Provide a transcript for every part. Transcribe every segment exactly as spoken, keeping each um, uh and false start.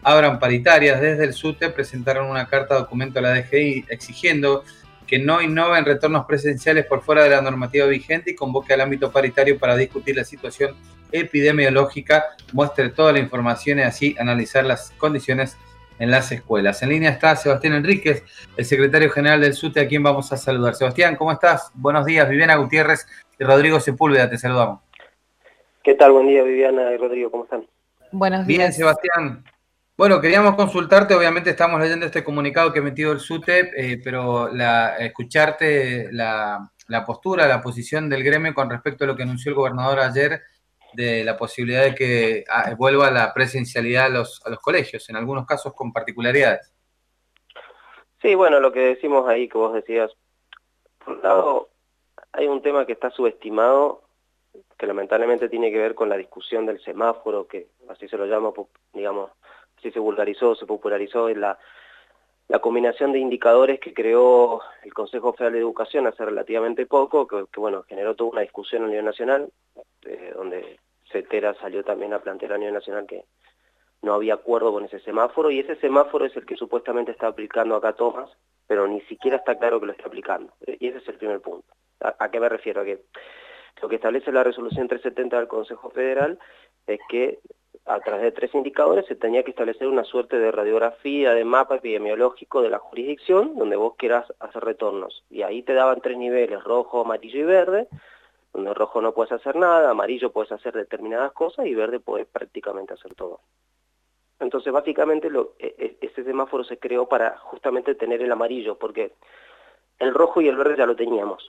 abran paritarias. Desde el SUTE presentaron una carta documento a la D G I exigiendo que no innoven retornos presenciales por fuera de la normativa vigente y convoque al ámbito paritario para discutir la situación epidemiológica, muestre toda la información y así analizar las condiciones en las escuelas. En línea está Sebastián Enríquez, el secretario general del SUTE, a quien vamos a saludar. Sebastián, ¿cómo estás? Buenos días. Viviana Gutiérrez y Rodrigo Sepúlveda, te saludamos. ¿Qué tal? Buen día, Viviana y Rodrigo, ¿cómo están? Buenos días. Bien, Sebastián. Bueno, queríamos consultarte, obviamente estamos leyendo este comunicado que ha emitido el SUTE, eh, pero la, escucharte la, la postura, la posición del gremio con respecto a lo que anunció el gobernador ayer de la posibilidad de que ah, vuelva la presencialidad a los, a los colegios, en algunos casos con particularidades. Sí, bueno, lo que decimos ahí que vos decías, por un lado hay un tema que está subestimado, que lamentablemente tiene que ver con la discusión del semáforo, que así se lo llama, digamos, así se vulgarizó, se popularizó, en la, la combinación de indicadores que creó el Consejo Federal de Educación hace relativamente poco, que, que bueno, generó toda una discusión a nivel nacional, eh, donde CETERA salió también a plantear a nivel nacional que no había acuerdo con ese semáforo, y ese semáforo es el que supuestamente está aplicando acá Tomás, pero ni siquiera está claro que lo está aplicando. Y ese es el primer punto. ¿A, a qué me refiero? A que lo que establece la resolución trescientos setenta del Consejo Federal es que a través de tres indicadores se tenía que establecer una suerte de radiografía, de mapa epidemiológico de la jurisdicción, donde vos quieras hacer retornos. Y ahí te daban tres niveles, rojo, amarillo y verde, donde rojo no puedes hacer nada, amarillo puedes hacer determinadas cosas y verde puedes prácticamente hacer todo. Entonces, básicamente, lo, ese semáforo se creó para justamente tener el amarillo, porque el rojo y el verde ya lo teníamos.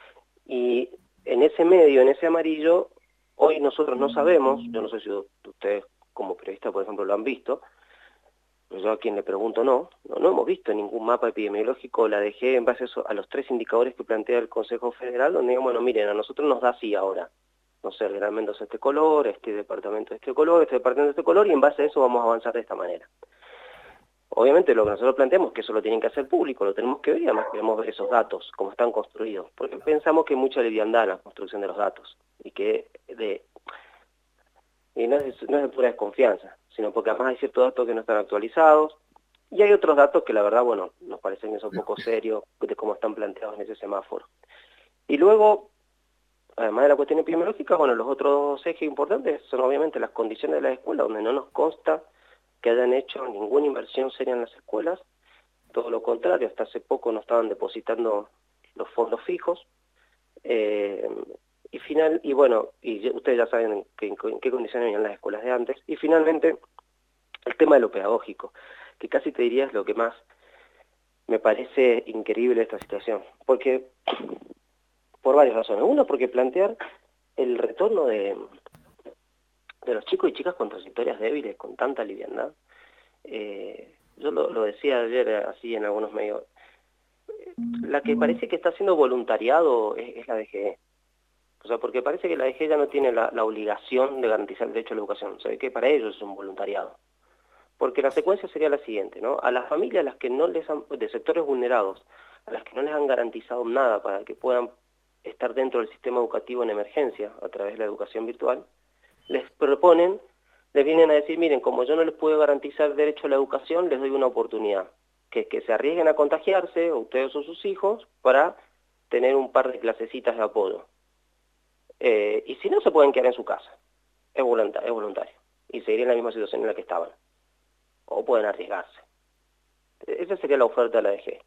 Y en ese medio, en ese amarillo, hoy nosotros no sabemos, yo no sé si ustedes como periodistas, por ejemplo, lo han visto, pero yo a quien le pregunto no, no, no hemos visto ningún mapa epidemiológico, la D G, en base a, eso, a los tres indicadores que plantea el Consejo Federal, donde digamos, bueno, miren, a nosotros nos da así ahora. No sé, el Gran Mendoza este color, este departamento este color, este departamento este color, y en base a eso vamos a avanzar de esta manera. Obviamente lo que nosotros planteamos es que eso lo tienen que hacer público, lo tenemos que ver y además queremos ver esos datos, cómo están construidos, porque pensamos que hay mucha liviandad en la construcción de los datos, y que de, y no, es, no es de pura desconfianza, sino porque además hay ciertos datos que no están actualizados, y hay otros datos que la verdad, bueno, nos parecen que son poco serios de cómo están planteados en ese semáforo. Y luego, además de la cuestión epidemiológica, bueno, los otros ejes importantes son obviamente las condiciones de la escuela, donde no nos consta que hayan hecho ninguna inversión seria en las escuelas, todo lo contrario, hasta hace poco no estaban depositando los fondos fijos, eh, y final y bueno, y ustedes ya saben en qué, en qué condiciones venían las escuelas de antes, y finalmente el tema de lo pedagógico, que casi te diría es lo que más me parece increíble esta situación, porque por varias razones. Uno, porque plantear el retorno de, de los chicos y chicas con trayectorias débiles, con tanta liviandad, eh, yo lo, lo decía ayer así en algunos medios, la que parece que está haciendo voluntariado es, es la D G E. O sea, porque parece que la D G E ya no tiene la, la obligación de garantizar el derecho a la educación. Se ve que para ellos es un voluntariado. Porque la secuencia sería la siguiente, ¿no? A las familias a las que no les han, de sectores vulnerados, a las que no les han garantizado nada para que puedan estar dentro del sistema educativo en emergencia a través de la educación virtual, les proponen, les vienen a decir, miren, como yo no les puedo garantizar derecho a la educación, les doy una oportunidad, que es que se arriesguen a contagiarse, ustedes o sus hijos, para tener un par de clasecitas de apoyo. Eh, y si no, se pueden quedar en su casa, es voluntario, es voluntario, y seguir en la misma situación en la que estaban, o pueden arriesgarse. Esa sería la oferta de la D G E.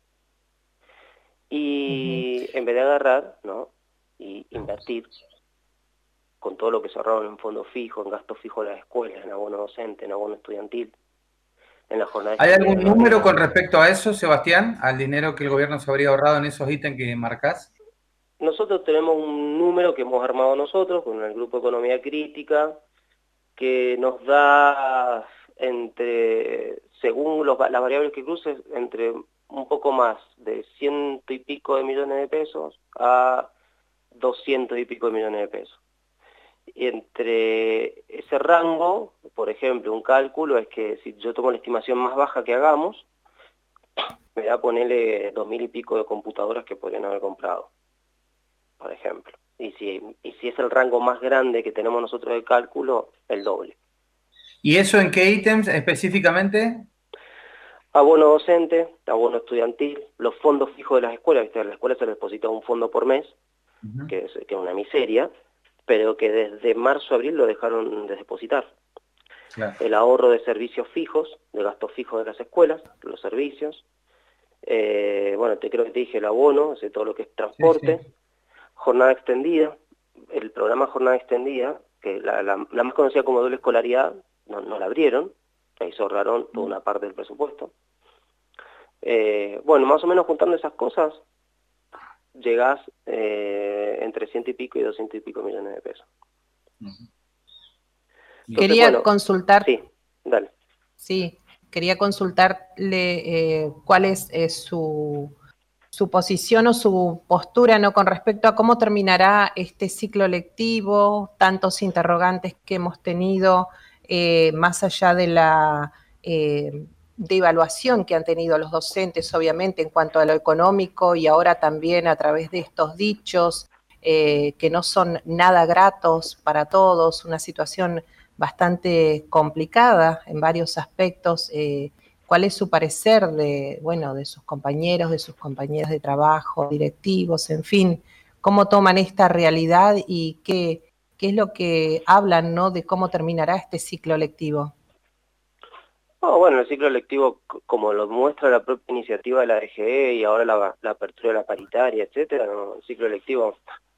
Y uh-huh. en vez de agarrar, ¿no?, y invertir con todo lo que se ahorraron en fondo fijo, en gasto fijo de las escuelas, en abono docente, en abono estudiantil, en la jornada. ¿Hay algún número con respecto a eso, Sebastián? ¿Al dinero que el gobierno se habría ahorrado en esos ítems que marcás? Nosotros tenemos un número que hemos armado nosotros con el Grupo Economía Crítica, que nos da entre, según los, las variables que cruces, entre un poco más de ciento y pico de millones de pesos a doscientos y pico de millones de pesos. Y entre ese rango, por ejemplo, un cálculo es que si yo tomo la estimación más baja que hagamos, me da a ponerle dos mil y pico de computadoras que podrían haber comprado, por ejemplo. Y si, y si es el rango más grande que tenemos nosotros de cálculo, el doble. ¿Y eso en qué ítems específicamente? Abono docente, abono estudiantil, los fondos fijos de las escuelas, ¿viste? A las escuelas se les deposita un fondo por mes, Ujú. que es, que es una miseria, pero que desde marzo a abril lo dejaron de depositar. Claro. El ahorro de servicios fijos, de gastos fijos de las escuelas, los servicios. Eh, bueno, te creo que te dije el abono, o sea, todo lo que es Sí, sí. transporte. Jornada extendida, el programa Jornada Extendida, que la, la, la más conocida como doble escolaridad, no, no la abrieron, ahí se ahorraron toda una parte del presupuesto. Eh, bueno, más o menos juntando esas cosas, llegás eh, entre ciento y pico y doscientos y pico millones de pesos. Ujú. Entonces, Quería bueno, consultar, sí, dale. sí, quería consultarle eh, cuál es eh, su, su posición o su postura, ¿no?, con respecto a cómo terminará este ciclo lectivo, tantos interrogantes que hemos tenido, eh, más allá de la eh, de evaluación que han tenido los docentes, obviamente, en cuanto a lo económico, y ahora también a través de estos dichos eh, que no son nada gratos para todos, una situación bastante complicada en varios aspectos. Eh, ¿Cuál es su parecer de, bueno, de sus compañeros, de sus compañeras de trabajo, directivos, en fin? ¿Cómo toman esta realidad y qué, qué es lo que hablan, ¿no?, de cómo terminará este ciclo lectivo? Oh, bueno, el ciclo lectivo, como lo muestra la propia iniciativa de la D G E y ahora la, la apertura de la paritaria, etcétera, ¿no? El ciclo lectivo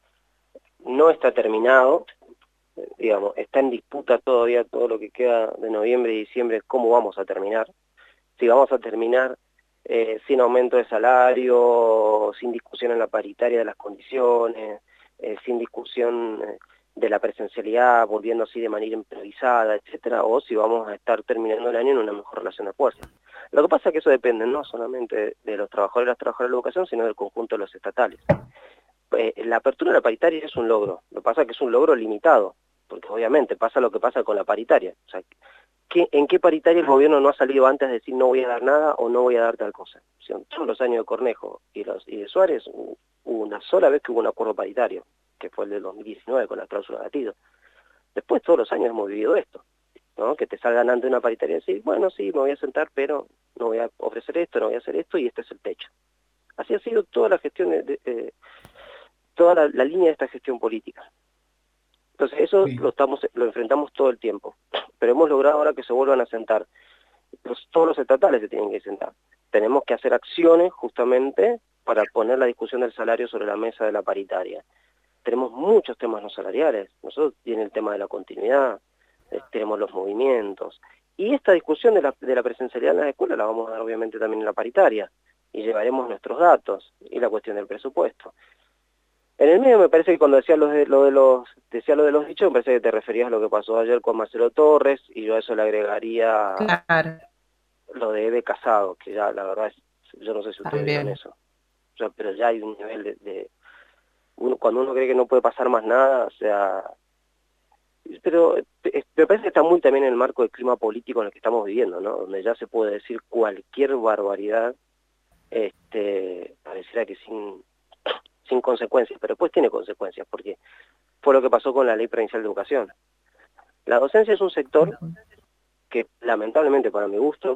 no está terminado, digamos, está en disputa todavía todo lo que queda de noviembre y diciembre, cómo vamos a terminar. Si vamos a terminar eh, sin aumento de salario, sin discusión en la paritaria de las condiciones, eh, sin discusión eh, de la presencialidad, volviendo así de manera improvisada, etcétera, o si vamos a estar terminando el año en una mejor relación de fuerza. Lo que pasa es que eso depende no solamente de los trabajadores y las trabajadoras de la educación, sino del conjunto de los estatales. Eh, la apertura de la paritaria es un logro, lo que pasa es que es un logro limitado, porque obviamente pasa lo que pasa con la paritaria. O sea, ¿qué, ¿en qué paritaria el gobierno no ha salido antes de decir no voy a dar nada o no voy a dar tal cosa? O sea, en todos los años de Cornejo y, los, y de Suárez hubo una sola vez que hubo un acuerdo paritario, que fue el del dos mil diecinueve con la cláusula de latido. Después todos los años hemos vivido esto, ¿no? Que te salgan ante una paritaria y decir, bueno, sí, me voy a sentar, pero no voy a ofrecer esto, no voy a hacer esto y este es el techo. Así ha sido toda la gestión de, de, de toda la, la línea de esta gestión política. Entonces eso Sí. lo estamos lo enfrentamos todo el tiempo, pero hemos logrado ahora que se vuelvan a sentar. Los, todos los estatales se tienen que sentar. Tenemos que hacer acciones justamente para poner la discusión del salario sobre la mesa de la paritaria. Tenemos muchos temas no salariales. Nosotros tiene el tema de la continuidad, eh, tenemos los movimientos. Y esta discusión de la, de la presencialidad en las escuelas la vamos a dar obviamente también en la paritaria. Y llevaremos nuestros datos y la cuestión del presupuesto. En el medio me parece que cuando decía lo de, lo de los decía lo de los dichos, me parece que te referías a lo que pasó ayer con Marcelo Torres, y yo a eso le agregaría Claro, lo de Eve Casado, que ya la verdad es, yo no sé si ustedes vieron también. eso, o sea, pero ya hay un nivel de, de uno, cuando uno cree que no puede pasar más nada, o sea, pero eh, me parece que está muy también en el marco del clima político en el que estamos viviendo, ¿no? Donde ya se puede decir cualquier barbaridad, este, pareciera que sin sin consecuencias, pero después tiene consecuencias, porque fue lo que pasó con la Ley Provincial de Educación. La docencia es un sector que, lamentablemente para mi gusto,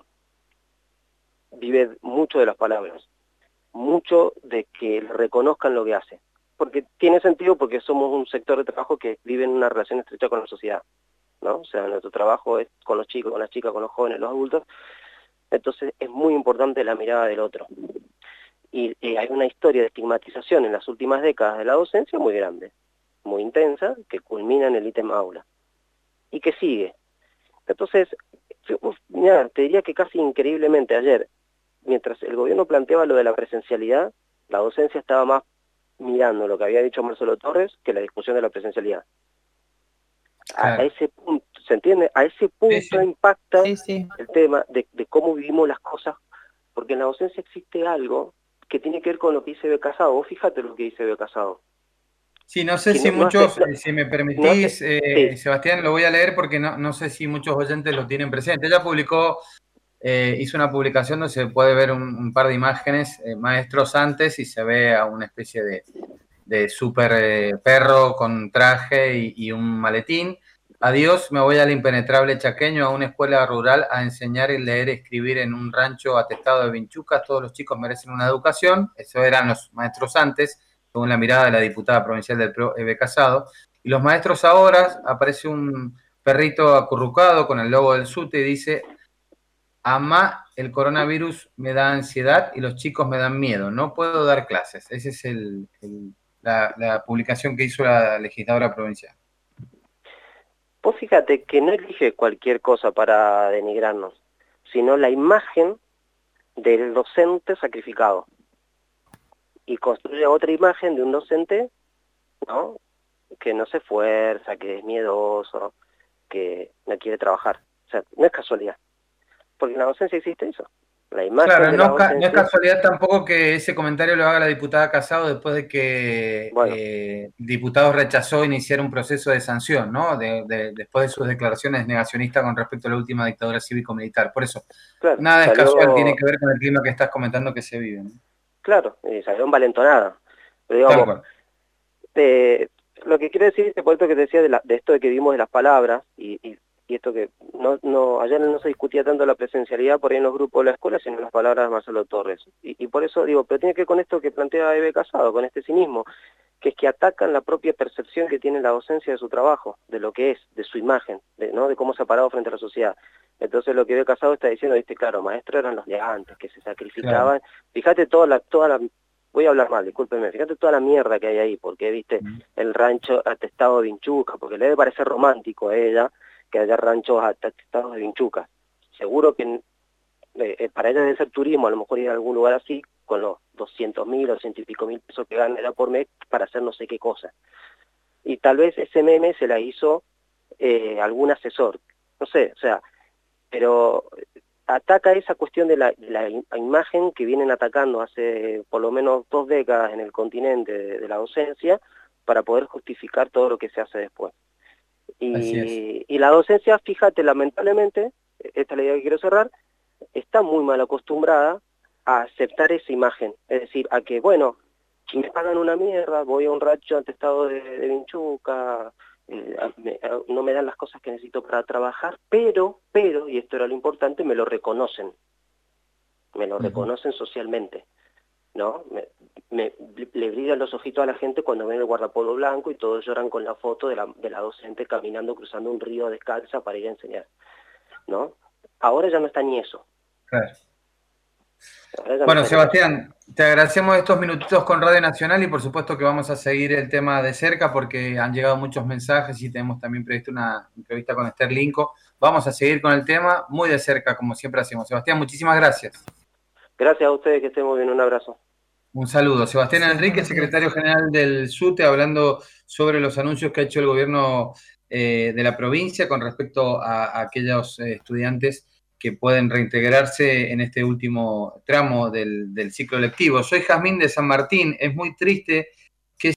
vive mucho de las palabras, mucho de que reconozcan lo que hace, porque tiene sentido porque somos un sector de trabajo que vive en una relación estrecha con la sociedad, ¿no? O sea, nuestro trabajo es con los chicos, con las chicas, con los jóvenes, los adultos, entonces es muy importante la mirada del otro. Y eh, hay una historia de estigmatización en las últimas décadas de la docencia muy grande, muy intensa, que culmina en el ítem aula, y que sigue. Entonces, mira, te diría que casi increíblemente ayer, mientras el gobierno planteaba lo de la presencialidad, la docencia estaba más mirando lo que había dicho Marcelo Torres que la discusión de la presencialidad. A, a Claro. ese punto, ¿se entiende? A ese punto Sí, sí. impacta Sí, sí. el tema de, de cómo vivimos las cosas, porque en la docencia existe algo que tiene que ver con lo que dice Eve Casado. Vos fíjate lo que dice Eve Casado. Sí, no sé Que si no, no hace, muchos, no, eh, si me no hace, permitís, eh, sí, Sebastián, lo voy a leer porque no, no sé si muchos oyentes lo tienen presente. Ella publicó, eh, hizo una publicación donde se puede ver un, un par de imágenes, eh, maestros antes, y se ve a una especie de, de super eh, perro con traje y, y un maletín. Adiós, me voy al impenetrable chaqueño, a una escuela rural, a enseñar y leer y escribir en un rancho atestado de vinchucas. Todos los chicos merecen una educación. Eso eran los maestros antes, según la mirada de la diputada provincial del P R O, Eve Casado. Y los maestros ahora, aparece un perrito acurrucado con el logo del SUTE y dice: Amá, el coronavirus me da ansiedad y los chicos me dan miedo. No puedo dar clases. Esa es el, el, la, la publicación que hizo la legisladora provincial. Vos fíjate que no elige cualquier cosa para denigrarnos, sino la imagen del docente sacrificado. Y construye otra imagen de un docente, ¿no?, que no se esfuerza, que es miedoso, que no quiere trabajar. O sea, no es casualidad. Porque en la docencia existe eso. La imagen claro, de no, la docencia... no es casualidad tampoco que ese comentario lo haga la diputada Casado después de que bueno. eh, el diputado rechazó iniciar un proceso de sanción, ¿no? De, de, después de sus declaraciones negacionistas con respecto a la última dictadura cívico-militar. Por eso, claro, nada salió... es casual, tiene que ver con el clima que estás comentando que se vive, ¿no? Claro, y salió envalentonada. Pero digamos, eh, lo que quiero decir, por esto que te decía de, la, de esto de que vimos de las palabras, y, y, y esto que no, no ayer no se discutía tanto la presencialidad por ahí en los grupos de la escuela, sino las palabras de Marcelo Torres. Y, y por eso digo, pero tiene que ver con esto que plantea Eve Casado, con este cinismo, que es que atacan la propia percepción que tiene la docencia de su trabajo, de lo que es, de su imagen, de, ¿no?, de cómo se ha parado frente a la sociedad. Entonces lo que Eve Casado está diciendo, viste, claro, maestros eran los de antes, que se sacrificaban. Claro. Fíjate toda la, toda la, voy a hablar mal, discúlpeme, fíjate toda la mierda que hay ahí, porque viste, mm. el rancho atestado de vinchuca, porque le debe parecer romántico a ella que haya ranchos atestados de vinchuca. Seguro que eh, para ella debe ser turismo, a lo mejor ir a algún lugar así, con los doscientos mil o ciento y pico mil pesos que gana por mes para hacer no sé qué cosa. Y tal vez ese meme se la hizo eh, algún asesor, no sé, o sea, pero ataca esa cuestión de la, de la imagen que vienen atacando hace por lo menos dos décadas en el continente de, de la docencia para poder justificar todo lo que se hace después. Y, y la docencia, fíjate, lamentablemente, esta es la idea que quiero cerrar, está muy mal acostumbrada a aceptar esa imagen, es decir, a que, bueno, si me pagan una mierda, voy a un rancho atestado de, de vinchuca, eh, me, no me dan las cosas que necesito para trabajar, pero, pero, y esto era lo importante, me lo reconocen, me lo uh-huh. reconocen socialmente, ¿no? Me, me, le brillan los ojitos a la gente cuando ven el guardapolvo blanco y todos lloran con la foto de la, de la docente caminando, cruzando un río descalza para ir a enseñar, ¿no? Ahora ya no está ni eso. Claro. Bueno, Sebastián, te agradecemos estos minutitos con Radio Nacional y por supuesto que vamos a seguir el tema de cerca porque han llegado muchos mensajes y tenemos también previsto una entrevista con Esther Linco. Vamos a seguir con el tema muy de cerca, como siempre hacemos. Sebastián, muchísimas gracias. Gracias a ustedes, que estén muy bien, un abrazo. Un saludo. Sebastián sí, Enrique, secretario general del SUTE, hablando sobre los anuncios que ha hecho el gobierno eh, de la provincia con respecto a, a aquellos eh, estudiantes que pueden reintegrarse en este último tramo del, del ciclo lectivo. Soy Jazmín de San Martín. Es muy triste